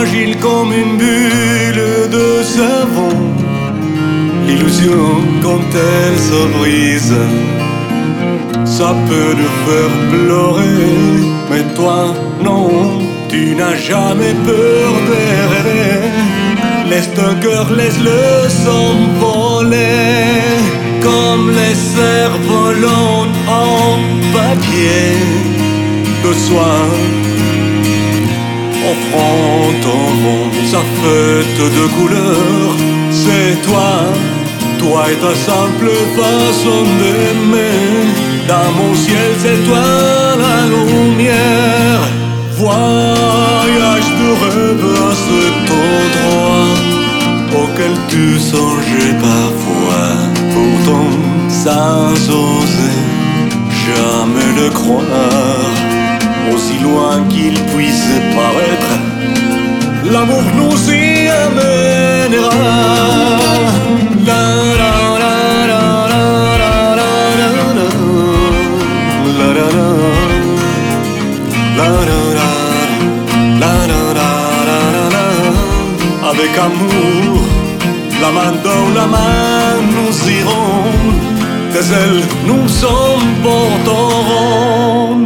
fragile comme une bulle de savon. L'illusion, quand elle se brise, ça peut nous faire pleurer. Mais toi, non, tu n'as jamais peur d'errer. Laisse ton cœur, laisse-le s'envoler comme les cerfs-volants en papier de soie. Offrant ton vent, sa fête de couleurs. C'est toi, toi et ta simple façon d'aimer. Dans mon ciel, c'est toi la lumière. Voyage de rêve à cet endroit auquel tu songeais parfois, pourtant sans oser jamais le croire. Aussi loin qu'il puisse paraître, l'amour nous y amènera. La la la la la la la la la la la la la. Avec amour, la main dans la main, nous irons, des ailes nous emporteront.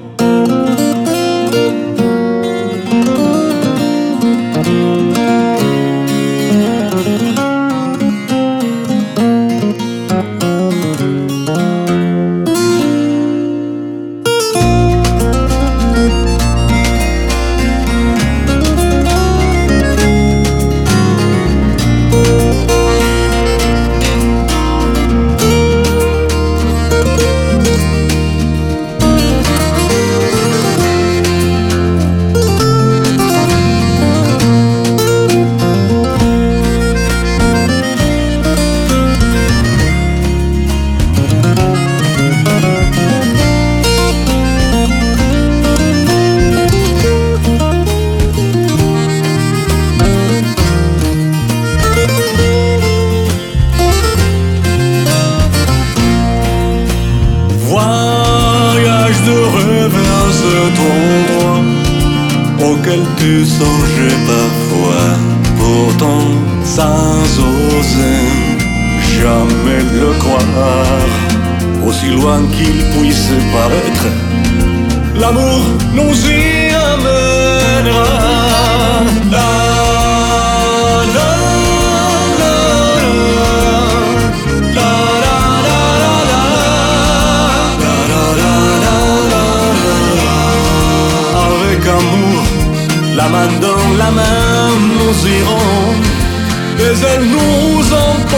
Voyage de rêve à cet endroit auquel tu songeais parfois, pourtant sans oser jamais le croire. Aussi loin qu'il puisse paraître, l'amour nous y amènera. La la la la la la la. Avec amour, la main dans la main, nous irons, des ailes nous emporteront.